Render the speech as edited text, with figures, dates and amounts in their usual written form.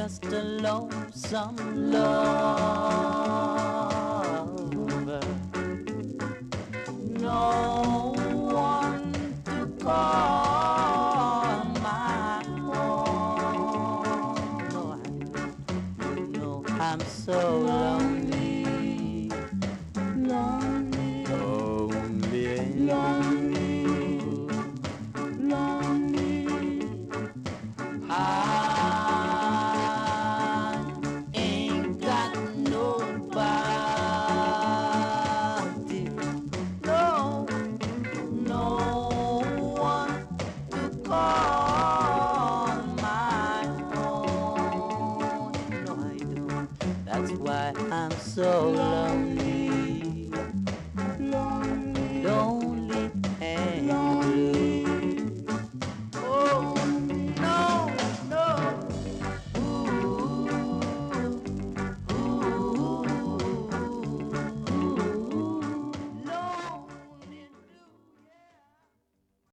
just a lonesome lover. No one to call my own. No, I'm so lonely, lonely, lonely, lonely, lonely. I ain't got nobody, no one to call my own. No, I don't. That's why I'm so lonely.